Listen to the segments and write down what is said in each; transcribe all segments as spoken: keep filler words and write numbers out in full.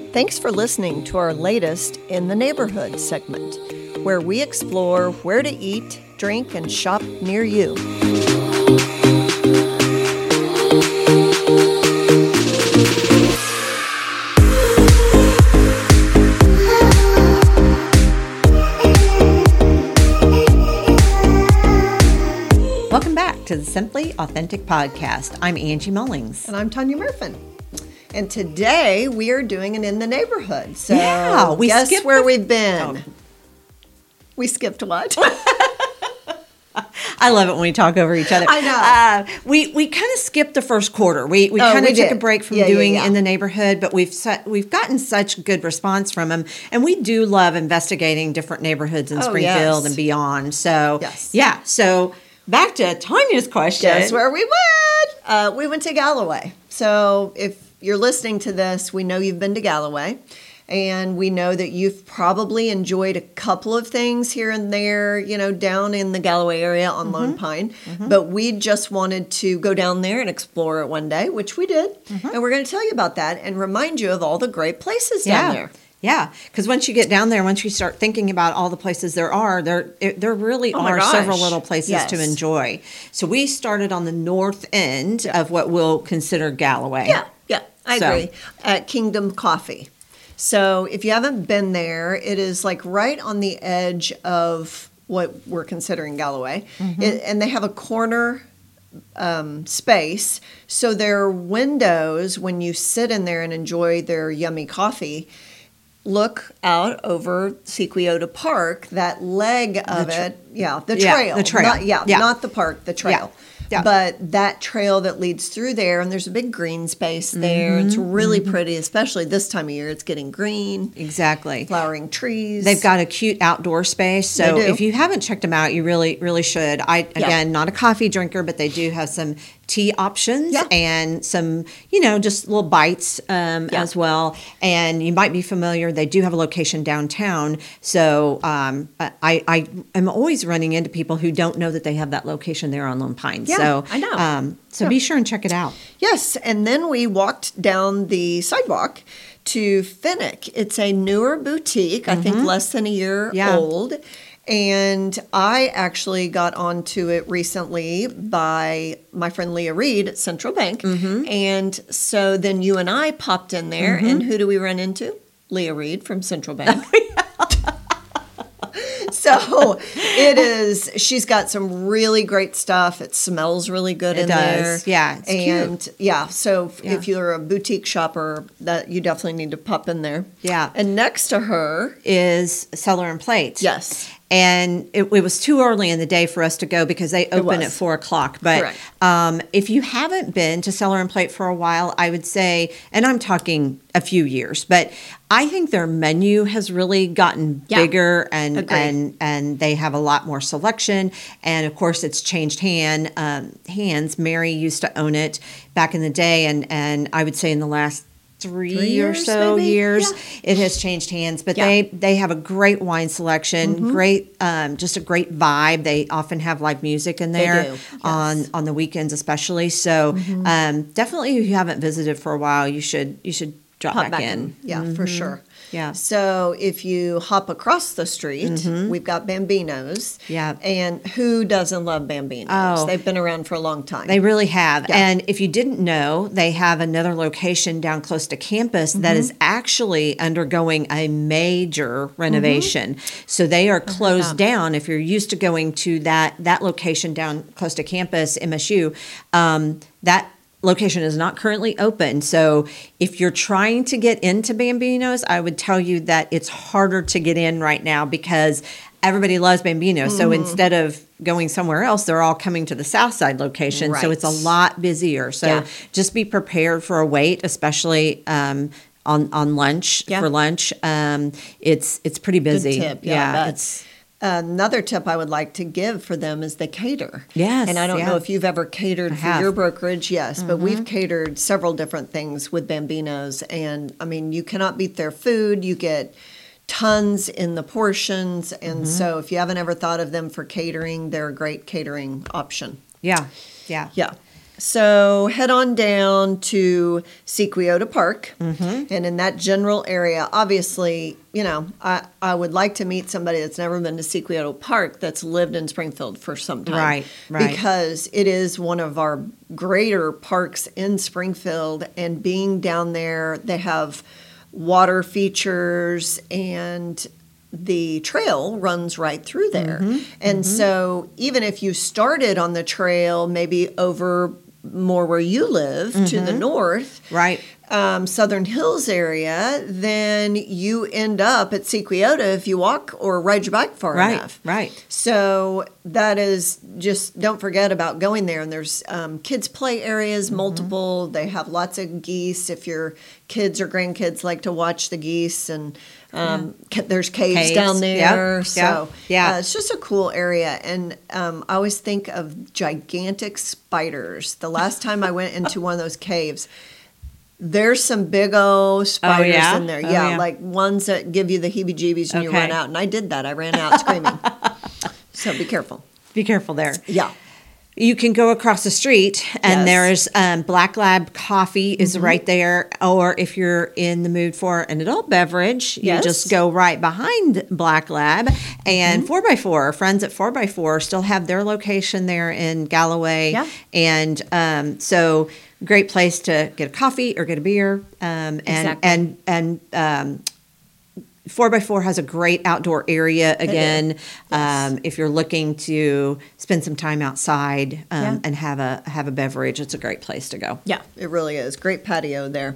Thanks for listening to our latest In the Neighborhood segment, where we explore where to eat, drink, and shop near you. Welcome back to the Simply Authentic Podcast. I'm Angie Mullings. And I'm Tanya Murfin. And today we are doing an In the Neighborhood. So yeah, we guess skipped where the... we've been. Oh. We skipped what? I love it when we talk over each other. I know. Uh, we we kind of skipped the first quarter. We we Oh, kind we of took did. a break from Yeah, yeah, doing yeah. In the Neighborhood, but we've su- we've gotten such good response from them, and we do love investigating different neighborhoods in Oh, Springfield yes. and beyond. So Yes. yeah, so back to Tanya's question. Guess where we went? Uh, we went to Galloway. So if you're listening to this, we know you've been to Galloway. And we know that you've probably enjoyed a couple of things here and there, you know, down in the Galloway area on Mm-hmm. Lone Pine. Mm-hmm. But we just wanted to go down there and explore it one day, which we did. Mm-hmm. And we're going to tell you about that and remind you of all the great places Yeah. down there. Yeah, because once you get down there, once you start thinking about all the places there are, there it, there really Oh my are gosh. several little places Yes. to enjoy. So we started on the north end Yeah. of what we'll consider Galloway. Yeah, yeah, I So- agree. At Kingdom Coffee. So if you haven't been there, it is like right on the edge of what we're considering Galloway. Mm-hmm. It, and they have a corner um, space. So their windows, when you sit in there and enjoy their yummy coffee, look out over Sequiota Park, that leg of The tra- it. Yeah, the Yeah, trail. the trail. Not, yeah, Yeah. not the park, the trail. Yeah. But that trail that leads through there, and there's a big green space there. It's Mm-hmm. really pretty, especially this time of year. It's getting green, Exactly. flowering trees. They've got a cute outdoor space. So They do. if you haven't checked them out, you really, really should. I, Yeah. again, not a coffee drinker, but they do have some tea options Yeah. and some, you know, just little bites um, Yeah. as well. And you might be familiar, they do have a location downtown. So um, I, I am always running into people who don't know that they have that location there on Lone Pine. Yeah, so I know. Um, so Yeah. be sure and check it out. Yes, and then we walked down the sidewalk to Finnick. It's a newer boutique, I think less than a year Mm-hmm. Yeah. old. And I actually got onto it recently by my friend Leah Reed at Central Bank. Mm-hmm. And so then you and I popped in there, and who do we run into? Leah Reed from Central Bank. So it is, she's got some really great stuff. It smells really good It in does. there. Yeah, it's and cute. yeah, so if- Yeah. if you're a boutique shopper, that you definitely need to pop in there. Yeah. And next to her, Is Cellar and Plate. yes. And it, it was too early in the day for us to go because they open was. at four o'clock. But Correct. um, if you haven't been to Cellar and Plate for a while, I would say, and I'm talking a few years, but I think their menu has really gotten Yeah. bigger and Agreed. and and they have a lot more selection. And of course, it's changed hand um, hands. Mary used to own it back in the day, and and I would say in the last three, Three or years, so maybe? years, Yeah. it has changed hands. But Yeah. they they have a great wine selection, Mm-hmm. great, um, just a great vibe. They often have live music in They there do, yes. on on the weekends, especially. So Mm-hmm. um, definitely, if you haven't visited for a while, you should you should drop Hop back, in. Yeah, for sure. Yeah. So if you hop across the street, we've got Bambinos. Yeah. And who doesn't love Bambinos? Oh. They've been around for a long time. They really have. Yeah. And if you didn't know, they have another location down close to campus that is actually undergoing a major renovation. So they are closed down. If you're used to going to that that location down close to campus, M S U, um, that location is not currently open. So if you're trying to get into Bambinos, I would tell you that it's harder to get in right now because everybody loves Bambino. So instead of going somewhere else, they're all coming to the South Side location. So Right. it's a lot busier. So Yeah. just be prepared for a wait, especially um, on on lunch Yeah. for lunch. Um, it's it's pretty Good busy. tip. Yeah, yeah I it's bet. Another tip I would like to give for them is they cater. Yes, And I don't yeah. know if you've ever catered I for have. your brokerage. Yes, but we've catered several different things with Bambinos. And I mean, you cannot beat their food. You get tons in the portions. And so if you haven't ever thought of them for catering, they're a great catering option. yeah yeah Yeah. So head on down to Sequiota Park. Mm-hmm. And in that general area, obviously, you know, I, I would like to meet somebody that's never been to Sequiota Park that's lived in Springfield for some time. Right, right. Because it is one of our greater parks in Springfield. And being down there, they have water features, and the trail runs right through there. Mm-hmm, and mm-hmm. so even if you started on the trail, maybe over more where you live mm-hmm. to the north, right, um, Southern Hills area, then you end up at Sequiota if you walk or ride your bike far right, enough. Right. So that is just, don't forget about going there. And there's um, kids' play areas, mm-hmm. multiple. They have lots of geese if your kids or grandkids like to watch the geese. And um, yeah. there's caves, caves down there. Yep. So yep. Yeah. Uh, it's just a cool area. And um, I always think of gigantic spiders. The last time I went into one of those caves, there's some big old spiders oh, yeah? in there. Oh, yeah, yeah, like ones that give you the heebie-jeebies and okay. you run out. And I did that. I ran out screaming. So be careful. Be careful there. Yeah. You can go across the street, and yes. there's um, Black Lab Coffee is mm-hmm. right there. Or if you're in the mood for an adult beverage, you yes. just go right behind Black Lab. And mm-hmm. four by four, friends at four by four still have their location there in Galloway. Yeah. And um, so great place to get a coffee or get a beer. Um, and, exactly. and, and, um, Four by Four has a great outdoor area again. Yes. Um, if you're looking to spend some time outside um, yeah. and have a have a beverage, it's a great place to go. Yeah, it really is. Great patio there.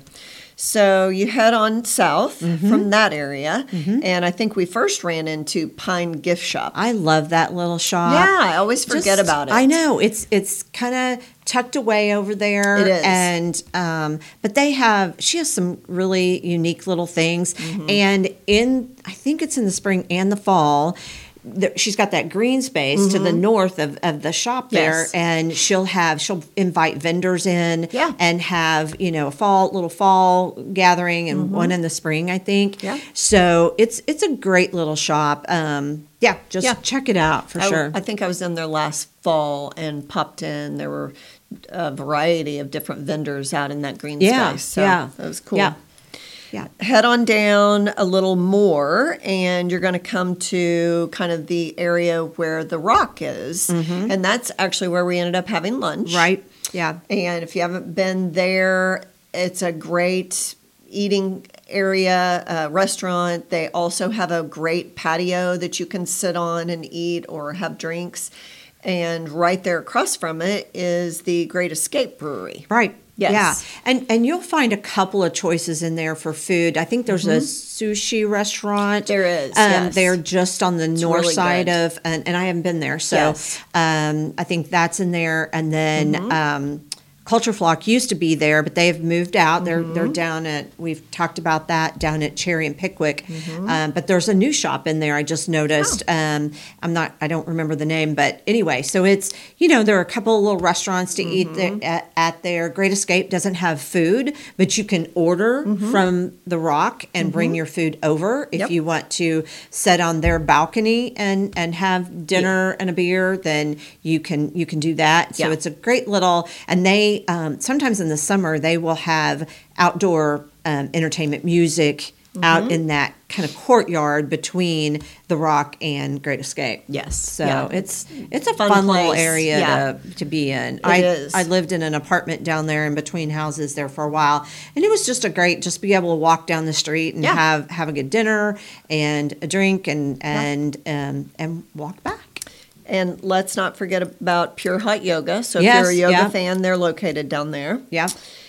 So you head on south mm-hmm. from that area, mm-hmm. and I think we first ran into Pine Gift Shop. I love that little shop. Yeah, I always forget Just, about it. I know it's it's kind of tucked away over there. It is, and um, but they have she has some really unique little things, mm-hmm. and in I think it's in the spring and the fall. She's got that green space mm-hmm. to the north of, of the shop there, yes. and she'll have she'll invite vendors in yeah. and have you know a fall little fall gathering and mm-hmm. one in the spring, I think. Yeah. So it's it's a great little shop. Um, yeah, just yeah. check it out for I, sure. I think I was in there last fall and popped in. There were a variety of different vendors out in that green yeah, space. So yeah, that was cool. Yeah. Yeah. Head on down a little more, and you're going to come to kind of the area where the Rock is. Mm-hmm. And that's actually where we ended up having lunch. Right. Yeah. And if you haven't been there, it's a great eating area, uh, restaurant. They also have a great patio that you can sit on and eat or have drinks. And right there across from it is the Great Escape Brewery. Right. Yes. Yeah. And and you'll find a couple of choices in there for food. I think there's mm-hmm. a sushi restaurant. There is. Um, yes. They're just on the it's north really side good. of, and, and I haven't been there. So yes. um, I think that's in there. And then mm-hmm. um, Culture Flock used to be there, but they've moved out. They're mm-hmm. they're down at, we've talked about that, down at Cherry and Pickwick. Mm-hmm. Um, but there's a new shop in there I just noticed. Oh. Um, I'm not, I don't remember the name, but anyway, so it's, you know, there are a couple of little restaurants to mm-hmm. eat there, at, at there. Great Escape doesn't have food, but you can order mm-hmm. from the Rock and mm-hmm. bring your food over if yep. you want to sit on their balcony and, and have dinner yeah. and a beer, then you can, you can do that. So yeah. it's a great little, and they, Um, sometimes in the summer they will have outdoor um, entertainment music mm-hmm. out in that kind of courtyard between the Rock and Great Escape. Yes, so yeah. it's it's a fun, fun place. little area yeah. to, to be in. It I is. I lived in an apartment down there in between houses there for a while, and it was just a great just be able to walk down the street and yeah. have have a good dinner and a drink and and yeah. um, and walk back. And let's not forget about Pure Hot Yoga. So if yes, you're a yoga yeah. fan, they're located down there. Yeah.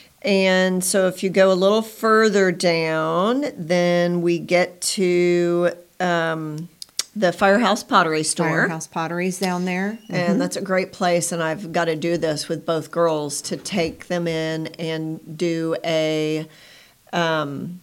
And so if you go a little further down, then we get to um, the Firehouse Pottery Store. Firehouse Pottery's down there. And mm-hmm. that's a great place. And I've got to do this with both girls to take them in and do a... Um,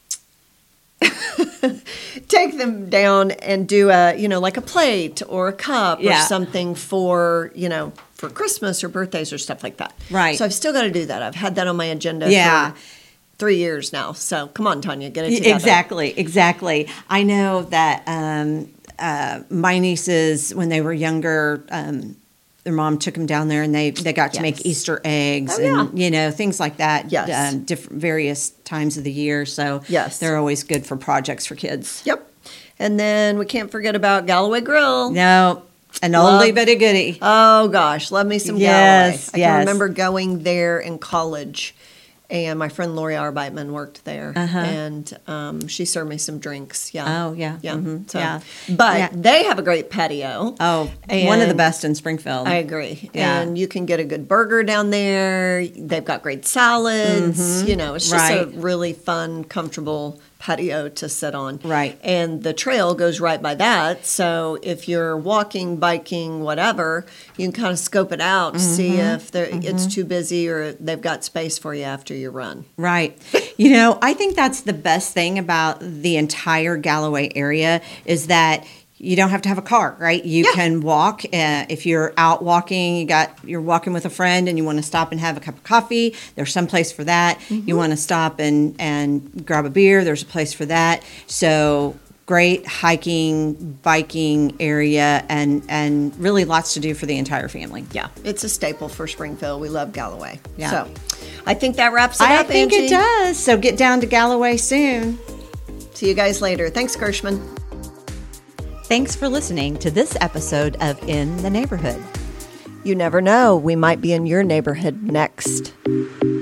take them down and do a, you know, like a plate or a cup yeah. or something for, you know, for Christmas or birthdays or stuff like that. Right. So I've still got to do that. I've had that on my agenda yeah. for three years now. So come on, Tanya, get it together. Exactly, exactly. I know that um, uh, my nieces, when they were younger, um, their mom took them down there, and they, they got to Yes. make Easter eggs Oh, and, yeah. you know, things like that. Yes. Um, different various times of the year. So Yes. they're always good for projects for kids. Yep. And then we can't forget about Galloway Grill. No, an Love- oldie but a goodie. Oh gosh, love me some Yes, Galloway. I yes. can remember going there in college, and my friend Lori Arbeitman worked there, Uh-huh. and um, she served me some drinks. Yeah. Oh, yeah. Yeah. Mhm. So, Yeah. But Yeah. they have a great patio. Oh, one of the And- best in Springfield. I agree. Yeah. And you can get a good burger down there. They've got great salads. You know, it's just a Right. really fun, comfortable patio to sit on. Right. And the trail goes right by that. So if you're walking, biking, whatever, you can kind of scope it out, see if there, it's too busy or they've got space for you after you run. Right. You know, I think that's the best thing about the entire Galloway area is that you don't have to have a car, right? You Yeah. can walk. Uh, if you're out walking, you got you're walking with a friend, and you want to stop and have a cup of coffee. There's some place for that. You want to stop and and grab a beer. There's a place for that. So great hiking, biking area, and and really lots to do for the entire family. Yeah, it's a staple for Springfield. We love Galloway. Yeah. So I think that wraps it I up, think Angie. it does. So get down to Galloway soon. See you guys later. Thanks, Gershman. Thanks for listening to this episode of In the Neighborhood. You never know, we might be in your neighborhood next.